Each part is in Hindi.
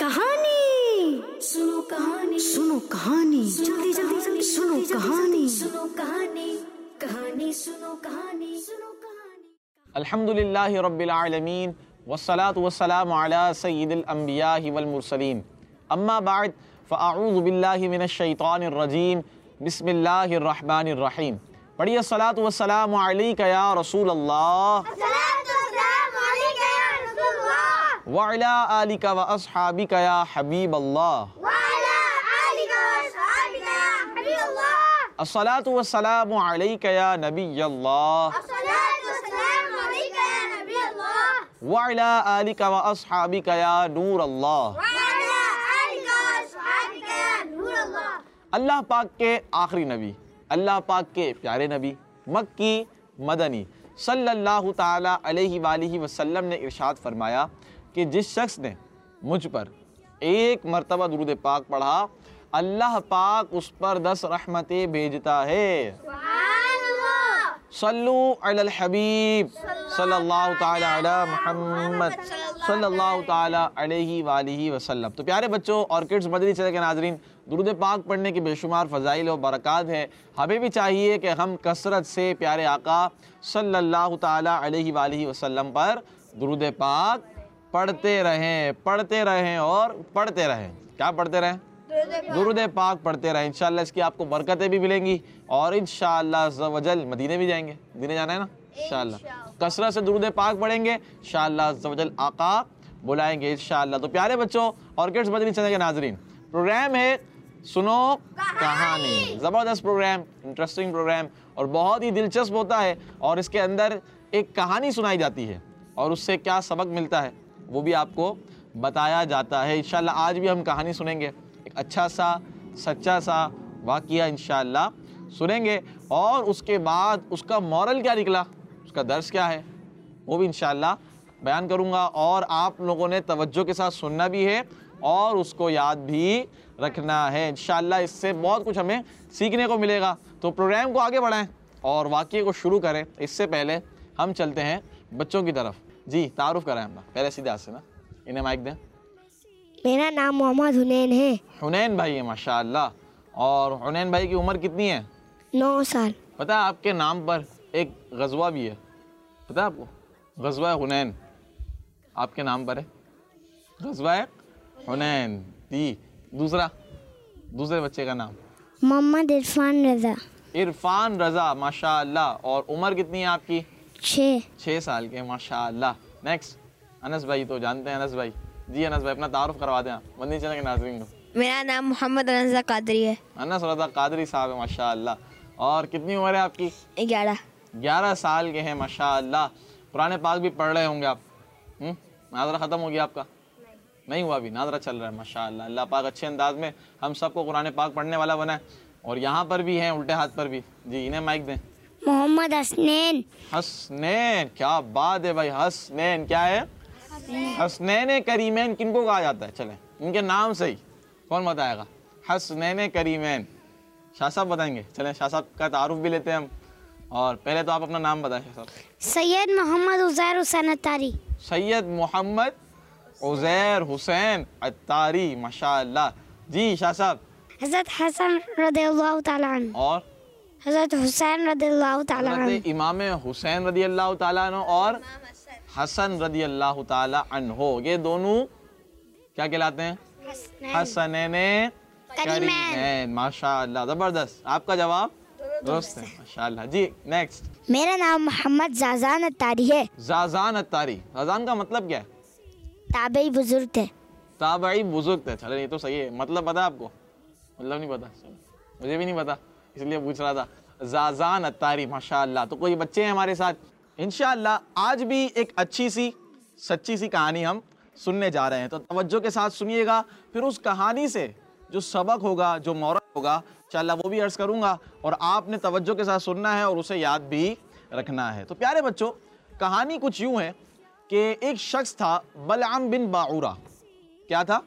कहानी सुनो, कहानी सुनो, कहानी जल्दी जल्दी जल्दी सुनो, कहानी सुनो, कहानी कहानी सुनो, कहानी सुनो, कहानी। अल्हम्दुलिल्लाहि रब्बिल आलमीन वस्सलातु वस्सलामु अला सय्यिदिल अंबियाहि वल मुरसलीन अम्मा बाद फ़अऊज़ु बिल्लाहि मिनश शैतानिर रजीम बिस्मिल्लाहिर रहमानिर रहीम। पढ़िए सलातु वस्सलामु अलैका या रसूल अल्लाह व अला आलिका व अस्हाबिका या हबीब अल्लाह। अस्सलातु वस्सलामु अलैका या नबी अल्लाह व अला आलिका व अस्हाबिका या नूर अल्लाह। अल्लाह पाक के आखिरी नबी, अल्लाह पाक के प्यारे नबी, मक्की मदनी सल्लल्लाहु ताला अलैहि वालिहि वसल्लम ने इरशाद फरमाया कि जिस शख्स ने मुझ पर एक मर्तबा दुरूद पाक पढ़ा, अल्लाह पाक उस पर 10 रहमतें भेजता है। सल्लू अलल हबीब सल्लल्लाहु ताला अला मुहम्मद सल्लल्लाहु ताला अलैहि वालिहि वसल्लम। तो प्यारे बच्चों और किड्स मदनी चैनल के नाजरीन, दुरूद पाक पढ़ने की बेशुमार फ़ज़ाइल और बरक़ात है। हमें भी चाहिए कि हम कसरत से प्यारे आका सल्लल्लाहु ताला अलैहि वालिहि वसल्लम पर दुरूद पाक पढ़ते रहें और पढ़ते रहें। क्या पढ़ते रहें? दुरूद पाक पढ़ते रहें। इंशाअल्लाह इसकी आपको बरकतें भी मिलेंगी और इंशाअल्लाह अज़्ज़ व जल मदीने भी जाएंगे। मदीने जाना है ना इंशाअल्लाह। कसरत से दुरूद पाक पढ़ेंगे, इंशाअल्लाह अज़्ज़ व जल आका बुलाएंगे इंशाअल्लाह। तो प्यारे बच्चों और किड्स मदनी चैनल के नाजरीन, प्रोग्राम है सुनो कहानी। ज़बरदस्त प्रोग्राम, इंटरेस्टिंग प्रोग्राम और बहुत ही दिलचस्प होता है। और इसके अंदर एक कहानी सुनाई जाती है और उससे क्या सबक मिलता है वो भी आपको बताया जाता है। इंशाअल्लाह आज भी हम कहानी सुनेंगे, एक अच्छा सा सच्चा सा वाक़या इंशाअल्लाह सुनेंगे और उसके बाद उसका मॉरल क्या निकला, उसका दर्स क्या है, वो भी इंशाअल्लाह बयान करूँगा। और आप लोगों ने तवज्जो के साथ सुनना भी है और उसको याद भी रखना है इंशाअल्लाह। इससे बहुत कुछ हमें सीखने को मिलेगा। तो प्रोग्राम को आगे बढ़ाएं और वाक़ये को शुरू करें। इससे पहले हम चलते हैं बच्चों की तरफ। जी तारुफ कराएं अपना, पहले सीधे हाथ से ना, इन्हें माइक दें। मेरा नाम मोहम्मद हुनैन है। हुनैन भाई है माशाअल्लाह। और हुनैन भाई की उम्र कितनी है? 9 साल। पता है आपके नाम पर एक गज़वा भी है, पता है आपको? गज़वा हुनैन आपके नाम पर है, गज़वा हुनैन। जी दूसरे बच्चे का नाम? मोहम्मद इरफान रज़ा। इरफान रज़ा माशाअल्लाह। और उम्र कितनी है आपकी? 6 साल के माशाअल्लाह। नेक्स्ट अनस भाई, तो जानते हैं अनस भाई। जी अनस भाई अपना तारुफ करवा दें आप मदनी चैनल के नाज़रीन को। मेरा नाम मोहम्मद रज़ा कादरी है। अनस रज़ा कादरी साहब है माशाअल्लाह। और कितनी उम्र है आपकी? 11 साल के हैं माशाअल्लाह। कुरान पाक भी पढ़ रहे होंगे आप? नाज़रा ख़त्म हो गया आपका? नहीं हुआ अभी, नाज़रा चल रहा है माशाअल्लाह। अल्लाह पाक अच्छे अंदाज में हम सबको कुरान पाक पढ़ने वाला बनाए। और यहाँ पर भी हैं उल्टे हाथ पर भी। जी इन्हें माइक दें। मोहम्मद हसनैन। हसनैन, क्या बात है भाई। हसनैन क्या है? हसनैन करीमैन किनको कहा जाता है? चलें इनके नाम से ही कौन बताएगा? हसनैन करीमैन शाह साहब बताएंगे। चलें शाह साहब का तारुफ भी लेते हैं हम। और पहले तो आप अपना नाम बताएं शाह साहब। सैयद मोहम्मद उज़ैर हुसैन अत्तारी। सैयद मोहम्मद उज़ैर हुसैन अत्तारी माशाअल्लाह। जी शाह साहब। हज़रत हसन रज़ियल्लाहु ताला अन्हु। और हज़रत हुसैन रज़ियल्लाहु ताला अन्हु। इमाम हुसैन रज़ियल्लाहु ताला अन्हु और हसन रज़ियल्लाहु ताला अन्हु, ये दोनों क्या कहलाते हैं? हसनैन करीमैन माशाअल्लाह। ज़बरदस्त, आपका जवाब दुरुस्त है माशाअल्लाह। जी नेक्स्ट। मेरा नाम मोहम्मद ज़ाज़ान अत्तारी है। ज़ाज़ान अत्तारी, ज़ाज़ान का मतलब क्या है? ताबई बुजुर्ग थे। ताबई बुजुर्ग थे। चले ये तो सही है। मतलब पता है आपको? मतलब नहीं पता? मुझे भी नहीं पता इसलिए पूछ रहा था। ज़ाज़ान अत्तारी माशाअल्लाह। तो कोई बच्चे हैं हमारे साथ इंशाअल्लाह। आज भी एक अच्छी सी सच्ची सी कहानी हम सुनने जा रहे हैं, तो तवज्जो के साथ सुनिएगा। फिर उस कहानी से जो सबक होगा, जो मोरल होगा इंशाअल्लाह वो भी अर्ज़ करूँगा और आपने तवज्जो के साथ सुनना है और उसे याद भी रखना है। तो प्यारे बच्चों कहानी कुछ यूँ है कि एक शख्स था बलअम बिन बाऊरा। क्या था?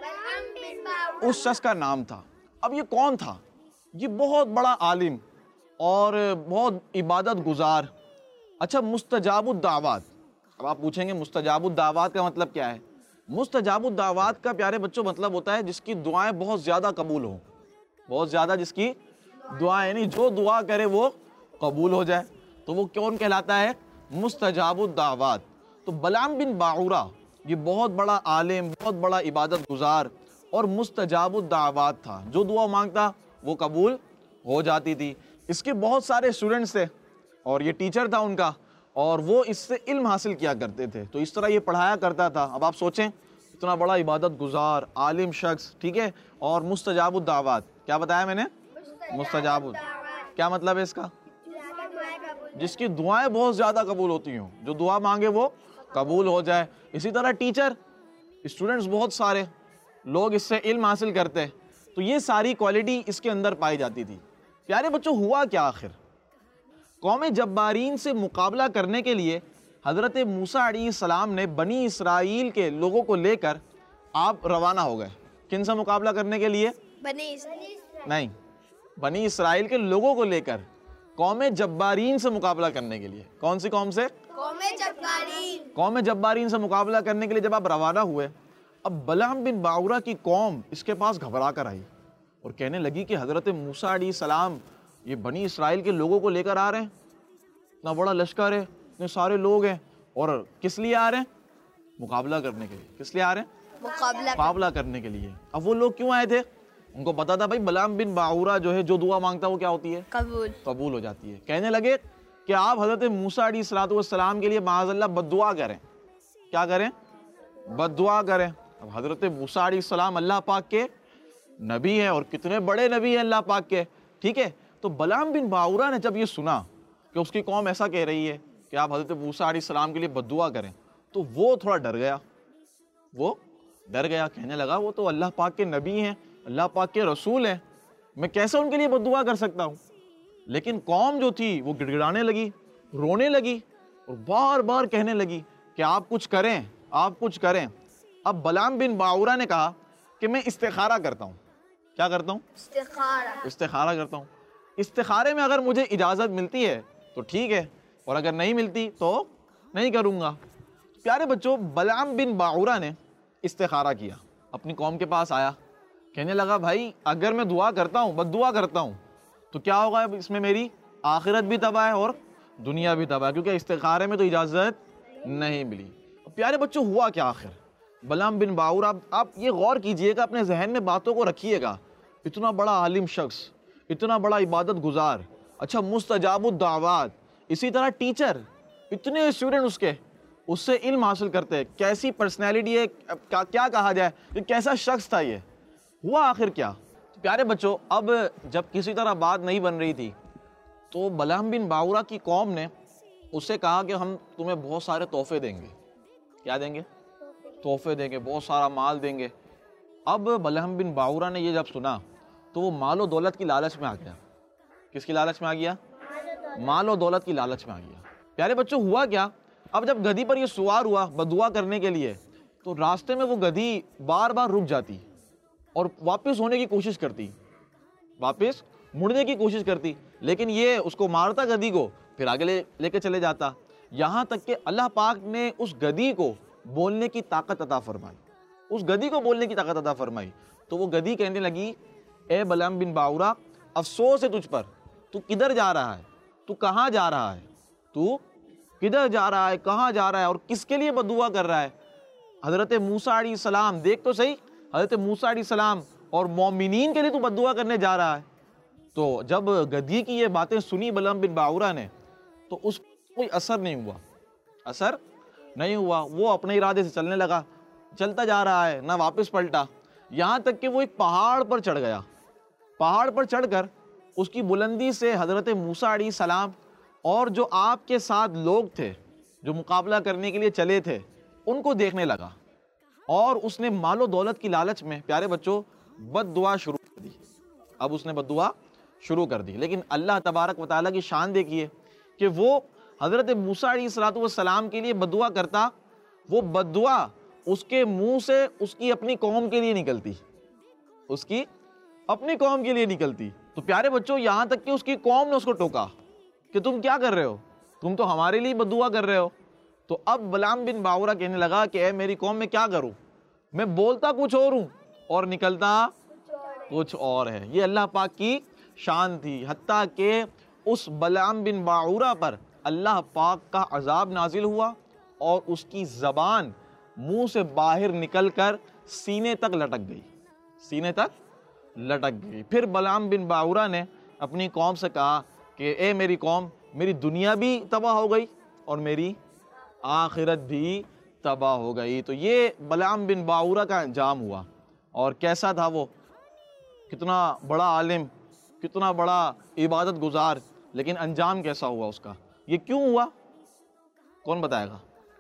उस शख्स का नाम था। अब ये कौन था? ये बहुत बड़ा आलिम और बहुत इबादत गुजार। अच्छा मुस्तजाबुद दावत। अब आप पूछेंगे मुस्तजाबुद दावत का मतलब क्या है? मुस्तजाबुद दावात का प्यारे बच्चों मतलब होता है जिसकी दुआएं बहुत ज़्यादा कबूल हों, बहुत ज़्यादा जिसकी दुआएं, यानी जो दुआ करे वो कबूल हो जाए, तो वो कौन कहलाता है? मुस्तजाबुद दावात। तो बलाम बिन बाऊरा ये बहुत बड़ा आलिम, बहुत बड़ा इबादत गुजार और मुस्तजाबुद दावात था, जो दुआ मांगता वो कबूल हो जाती थी। इसके बहुत सारे स्टूडेंट्स थे और ये टीचर था उनका, और वो इससे इल्म हासिल किया करते थे, तो इस तरह ये पढ़ाया करता था। अब आप सोचें, इतना बड़ा इबादत गुजार आलिम शख्स, ठीक है, और मुस्तजाबुद दावात, क्या बताया मैंने? मुस्तजाबुद, क्या मतलब है इसका? जिसकी दुआएं बहुत ज़्यादा कबूल होती हों, जो दुआ मांगे वो कबूल हो जाए। इसी तरह टीचर, स्टूडेंट्स बहुत सारे लोग इससे इल्म हासिल करते, तो ये सारी क्वालिटी इसके अंदर पाई जाती थी। प्यारे बच्चों, हुआ क्या आखिर? कौम जब्बारीन से मुकाबला करने के लिए हज़रत मूसा अलैहिस्सलाम ने बनी इसराइल के लोगों को लेकर आप रवाना हो गए। किन से मुकाबला करने के लिए? नहीं, बनी इसराइल के लोगों को लेकर कौम जब्बारीन से मुकाबला करने के लिए। कौन सी कौम से? कौम जब्बारीन से मुकाबला करने के लिए जब आप रवाना हुए, अब बलाम बिन बाऊरा की कौम इसके पास घबरा कर आई और कहने लगी कि हज़रत मूसा अलैहिस्सलाम ये बनी इसराइल के लोगों को लेकर आ रहे हैं, इतना बड़ा लश्कर है, इतने सारे लोग हैं, और किस लिए आ रहे हैं? मुकाबला करने के लिए। किस लिए आ रहे हैं? मुकाबला करने के लिए। अब वो लोग क्यों आए थे? उनको पता था भाई बलाम बिन बाऊरा जो है, जो दुआ मांगता है वो क्या होती है? कबूल हो जाती है। कहने लगे कि आप हज़रत मूसा अलैहिस्सलाम के लिए माअज़ल्लाह बद्दुआ करें। क्या करें? बद्दुआ करें। अब हज़रत मूसा अलैहिस्सलाम अल्लाह पाक के नबी हैं, और कितने बड़े नबी हैं अल्लाह पाक के, ठीक है। तो बलाम बिन बाऊरा ने जब ये सुना कि उसकी कौम ऐसा कह रही है कि आप हज़रत मूसा अलैहिस्सलाम के लिए बद्दुआ करें, तो वो थोड़ा डर गया। वो डर गया, कहने लगा वो तो अल्लाह पाक के नबी हैं, अल्लाह पाक के रसूल हैं, मैं कैसे उनके लिए बद्दुआ कर सकता हूँ। लेकिन कौम जो थी वो गिड़गिड़ाने लगी, रोने लगी और बार बार कहने लगी कि आप कुछ करें, आप कुछ करें। अब बलाम बिन बाऊरा ने कहा कि मैं इस्तिखारा करता हूँ। क्या करता हूँ? इस्तिखारा करता हूँ। इस्तिखारे में अगर मुझे इजाज़त मिलती है तो ठीक है, और अगर नहीं मिलती तो नहीं करूँगा। प्यारे बच्चों, बलाम बिन बाऊरा ने इस्तिखारा किया, अपनी कौम के पास आया, कहने लगा भाई अगर मैं दुआ करता हूँ, बद्दुआ करता हूँ, तो क्या होगा? इसमें मेरी आखिरत भी तबाह है और दुनिया भी तबाह है, क्योंकि इस्तिखारे में तो इजाज़त नहीं मिली। प्यारे बच्चों, हुआ क्या आखिर? बलाम बिन बाऊरा, आप ये गौर कीजिएगा, अपने जहन में बातों को रखिएगा, इतना बड़ा आलिम शख्स, इतना बड़ा इबादत गुजार, अच्छा मुस्तजाबुद दावात, इसी तरह टीचर, इतने स्टूडेंट उससे इल्म हासिल करते हैं। कैसी पर्सनैलिटी है, क्या कहा जाए, कि कैसा शख्स था ये। हुआ आखिर क्या? तो प्यारे बच्चों, अब जब किसी तरह बात नहीं बन रही थी, तो बलाम बिन बाऊरा की कौम ने उससे कहा कि हम तुम्हें बहुत सारे तोहफे देंगे। क्या देंगे? तोहफे देंगे, बहुत सारा माल देंगे। अब बलाम बिन बाऊरा ने ये जब सुना तो वो माल और दौलत की लालच में आ गया। किसकी लालच में आ गया? माल और दौलत की लालच में आ गया। प्यारे बच्चों, हुआ क्या? अब जब गधी पर ये सवार हुआ बद्दुआ करने के लिए, तो रास्ते में वो गधी बार बार रुक जाती और वापस होने की कोशिश करती, वापस मुड़ने की कोशिश करती, लेकिन ये उसको मारता गधी को, फिर आगे लेके चले जाता। यहाँ तक कि अल्लाह पाक ने उस गधी को बोलने की ताकत अता फरमाई, उस गधी को बोलने की ताकत अता फरमाई। तो वो गधी कहने लगी, ए बलाम बिन बाऊरा, अफसोस है तुझ पर, तू किधर जा रहा है, तू कहाँ जा रहा है, तू किधर जा रहा है, कहाँ जा रहा है और किसके लिए बद्दुआ कर रहा है? हज़रत मूसा अलैहिस्सलाम, देख तो सही, हज़रत मूसा अलैहिस्सलाम और मोमिनीन के लिए तू बद्दुआ करने जा रहा है। तो जब गधी की ये बातें सुनी बलाम बिन बाऊरा ने, तो उस कोई असर नहीं हुआ, असर नहीं हुआ। वो अपने इरादे से चलने लगा, चलता जा रहा है, ना वापस पलटा, यहाँ तक कि वो एक पहाड़ पर चढ़ गया। पहाड़ पर चढ़कर उसकी बुलंदी से हज़रत मूसा अलैहिस्सलाम और जो आपके साथ लोग थे जो मुकाबला करने के लिए चले थे, उनको देखने लगा, और उसने मालो दौलत की लालच में, प्यारे बच्चों, बद्दुआ शुरू कर दी। अब उसने बद्दुआ शुरू कर दी, लेकिन अल्लाह तबारक व तआला की शान देखिए कि वो हज़रत मूसा अलैहिस्सलाम के लिए बद्दुआ करता, वो बद्दुआ उसके मुंह से उसकी अपनी कौम के लिए निकलती, उसकी अपनी कौम के लिए निकलती। तो प्यारे बच्चों, यहाँ तक कि उसकी कौम ने उसको टोका कि तुम क्या कर रहे हो, तुम तो हमारे लिए बद्दुआ कर रहे हो। तो अब बलाम बिन बाऊरा कहने लगा कि ए मेरी कौम में क्या करूँ, मैं बोलता कुछ और हूँ और निकलता कुछ और है। ये अल्लाह पाक की शान थी। हत्ता के उस बलआम बिन बाऊरा पर अल्लाह पाक का अजाब नाजिल हुआ और उसकी ज़बान मुंह से बाहर निकलकर सीने तक लटक गई, सीने तक लटक गई। फिर बलआम बिन बाऊरा ने अपनी कौम से कहा कि ए मेरी कौम, मेरी दुनिया भी तबाह हो गई और मेरी आखिरत भी तबाह हो गई। तो ये बलआम बिन बाऊरा का अंजाम हुआ। और कैसा था वो, कितना बड़ा आलिम, कितना बड़ा इबादत गुजार, लेकिन अंजाम कैसा हुआ उसका, ये क्यों हुआ, कौन बताएगा,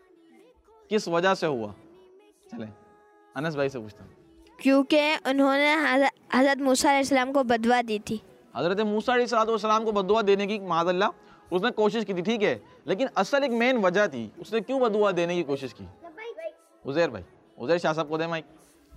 किस वजह से हुआ? चलें अनस भाई से पूछता हूँ। क्योंकि उन्होंने हज़रत मूसा अलैहिस्सलाम को बदवा दी थी। हज़रत मूसा अलैहिस्सलाम को बदुआ देने की माज़अल्लाह उसने कोशिश की थी, ठीक है, लेकिन असल एक मेन वजह थी, उसने क्यों बदुआ देने की कोशिश की? उज़ैर भाई, उज़ैर शाह साहब को दे माइक।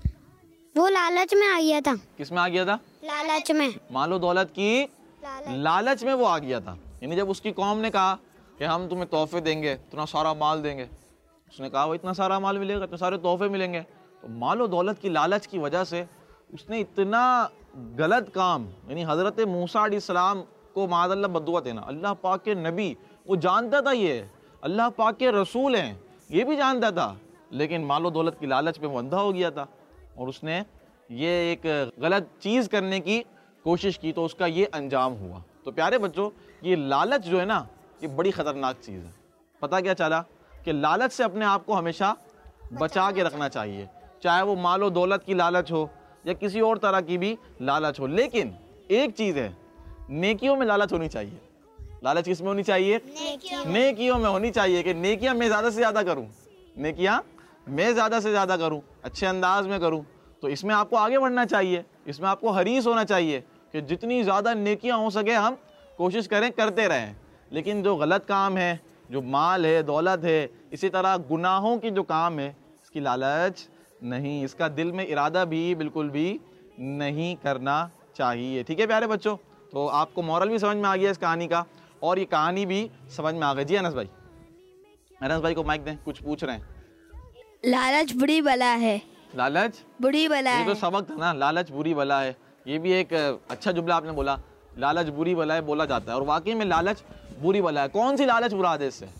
वो लालच में आ गया था। किस में आ गया था? लालच में, मालो दौलत की लालच में वो आ गया था। यानी जब उसकी कौम ने कहा कि हम तुम्हें तोहफे देंगे, इतना सारा माल देंगे, उसने कहा वो इतना सारा माल मिलेगा, इतने सारे तोहफे मिलेंगे, तो मालो दौलत की लालच की वजह से उसने इतना गलत काम, यानी हज़रत मूसा अलैहिस्सलाम को माज़अल्लाह बद्दुआ देना। अल्लाह पाक के नबी, वो जानता था ये अल्लाह पाक के रसूल हैं, ये भी जानता था, लेकिन मालो दौलत की लालच में वो अंधा हो गया था और उसने ये एक गलत चीज़ करने की कोशिश की, तो उसका ये अंजाम हुआ। तो प्यारे बच्चों, ये लालच जो है ना, ये बड़ी ख़तरनाक चीज़ है। पता क्या चला कि लालच से अपने आप को हमेशा बचा के रखना चाहिए, चाहे वो मालो दौलत की लालच हो या किसी और तरह की भी लालच हो। लेकिन एक चीज़ है, नेकियों में लालच होनी चाहिए। लालच किस में होनी चाहिए? नेकियों में होनी चाहिए, कि नेकियां मैं ज़्यादा से ज़्यादा करूं, नेकियां मैं ज़्यादा से ज़्यादा करूं, अच्छे अंदाज में करूं। तो इसमें आपको आगे बढ़ना चाहिए, इसमें आपको हरीस होना चाहिए कि जितनी ज़्यादा नेकियां हो सके हम कोशिश करें, करते रहें। लेकिन जो गलत काम है, जो माल है, दौलत है, इसी तरह गुनाहों की जो काम है, इसकी लालच नहीं, इसका दिल में इरादा भी बिल्कुल भी नहीं करना चाहिए। ठीक है प्यारे बच्चों, तो आपको मॉरल भी समझ में आ गया इस कहानी का, और ये कहानी भी समझ में आ गई। जी अनस भाई, अनस भाई को माइक दें, कुछ पूछ रहे हैं। लालच बुरी बला है। लालच बुरी बला ये है। तो सबक था ना, लालच बुरी बला है। ये भी एक अच्छा जुमला आपने बोला, लालच बुरी बला है बोला जाता है, और वाकई में लालच बुरी बला है। कौन सी लालच मुराद है इससे?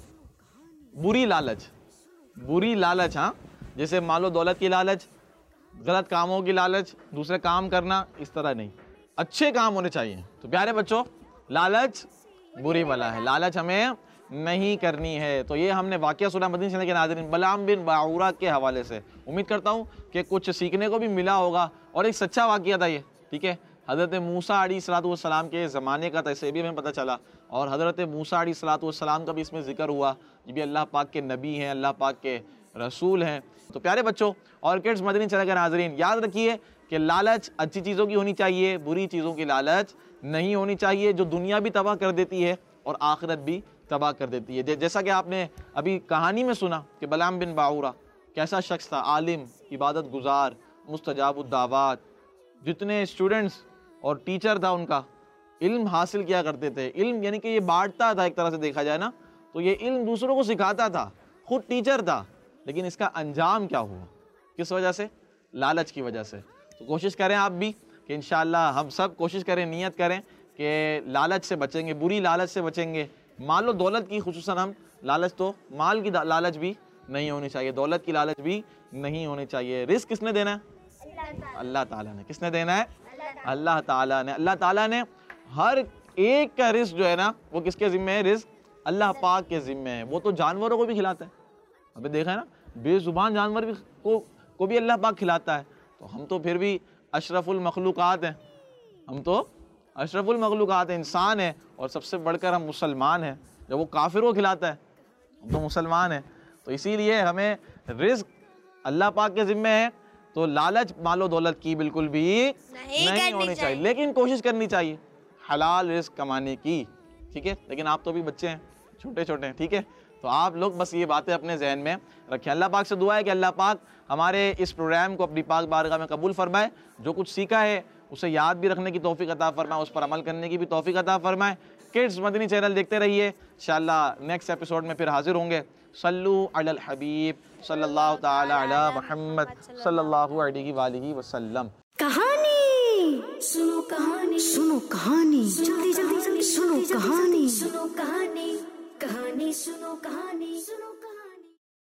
बुरी लालच, बुरी लालच। हाँ, जैसे मालो दौलत की लालच, गलत कामों की लालच, दूसरे काम करना, इस तरह नहीं, अच्छे काम होने चाहिए। तो प्यारे बच्चों, लालच बुरी बला है, लालच हमें नहीं करनी है। तो ये हमने वाक़या सुना मदीना चैनल के नाज़रीन बलआम बिन बाऊरा के हवाले से। उम्मीद करता हूँ कि कुछ सीखने को भी मिला होगा, और एक सच्चा वाक़या था ये, ठीक है, हज़रत मूसा अलैहिस्सलाम के ज़माने का था, इसे भी हमें पता चला। और हज़रत मूसा अलैहिस्सलाम का भी इसमें ज़िक्र हुआ, ये भी अल्लाह पाक के नबी हैं, अल्लाह पाक के रसूल हैं। तो प्यारे बच्चों, ऑर्किड्स मदनी चैनल के नाज़रीन, याद रखिए कि लालच अच्छी चीज़ों की होनी चाहिए, बुरी चीज़ों की लालच नहीं होनी चाहिए, जो दुनिया भी तबाह कर देती है और आखिरत भी तबाह कर देती है। जैसा कि आपने अभी कहानी में सुना कि बलआम बिन बाऊरा कैसा शख्स था, आलिम, इबादत गुजार, मुस्तजाबुद्दावात, जितने स्टूडेंट्स और टीचर था उनका, इल्म हासिल किया करते थे। इल्म यानी कि ये बांटता था, एक तरह से देखा जाए ना, तो ये इल्म दूसरों को सिखाता था, खुद टीचर था। लेकिन इसका अंजाम क्या हुआ, किस वजह से? लालच की वजह से। तो कोशिश करें आप भी कि इंशाअल्लाह हम सब कोशिश करें, नियत करें कि लालच से बचेंगे, बुरी लालच से बचेंगे। माल और दौलत की खुसूसन हम लालच, तो माल की लालच भी नहीं होनी चाहिए, दौलत की लालच भी नहीं होनी चाहिए। रिस्क किसने देना है? अल्लाह ताला ने। किसने देना है? अल्लाह ताला ने। अल्लाह ताला ने हर एक का रिस्क जो है ना, वो किसके ज़िम्मे है? रिस्क अल्लाह पाक के ज़िम्मे है। वो तो जानवरों को भी खिलाता है, अभी देखा है ना, बेजुबान जानवर भी को भी अल्लाह पाक खिलाता है। तो हम तो फिर भी अशरफुल मखलूक़ात हैं, हम तो अशरफुल मखलूक़ात हैं, इंसान है, और सबसे बढ़कर हम मुसलमान हैं। जब वो काफिर को खिलाता है, हम तो मुसलमान हैं। तो इसीलिए हमें रिस्क अल्लाह पाक के ज़िम्मे है। तो लालच मालो दौलत की बिल्कुल भी नहीं होनी चाहिए, लेकिन कोशिश करनी चाहिए हलाल रिस्क कमाने की, ठीक है। लेकिन आप तो भी बच्चे हैं, छोटे छोटे हैं, ठीक है। तो आप लोग बस ये बातें अपने जहन में रखें। अल्लाह पाक से दुआ है कि अल्लाह पाक हमारे इस प्रोग्राम को अपनी पाक बारगाह में कबूल फरमाए। जो कुछ सीखा है उसे याद भी रखने की तौफीक अता फरमाए, उस पर अमल करने की भी तौफीक अता फरमाए। किड्स मदनी चैनल देखते रहिए, इंशाअल्लाह नेक्स्ट एपिसोड में फिर हाजिर होंगे। सल्लू अलल हबीब सल्लल्लाहु ताला अला मुहम्मद सल्लल्लाहु अलैहि वालिहि वसल्लम। कहानी सुनो, कहानी सुनो, कहानी जल्दी जल्दी जल्दी सुनो, कहानी सुनो, कहानी कहानी सुनो, कहानी सुनो।